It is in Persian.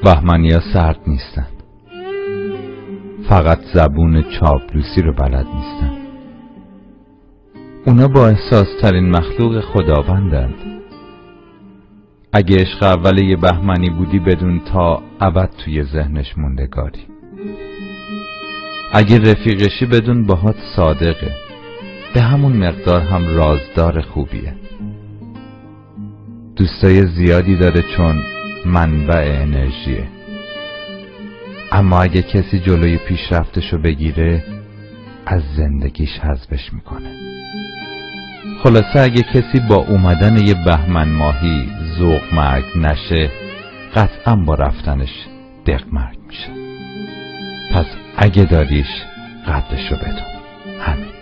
بهمنی‌ها سرد نیستن، فقط زبون چاپلوسی رو بلد نیستن. اونا با احساس ترین مخلوق خداوندند. اگه عشق اول یه بهمنی بودی بدون تا ابد توی ذهنش موندگاری. اگه رفیقشی بدون باهات صادقه، به همون مقدار هم رازدار خوبیه. دوستای زیادی داره چون منبع انرژیه. اما اگه کسی جلوی پیشرفتشو بگیره از زندگیش حذفش میکنه. خلاصه اگه کسی با اومدن یه بهمن ماهی ذوق مرگ نشه، قطعا با رفتنش دق مرگ میشه. پس اگه داریش قدرشو بدون. همین.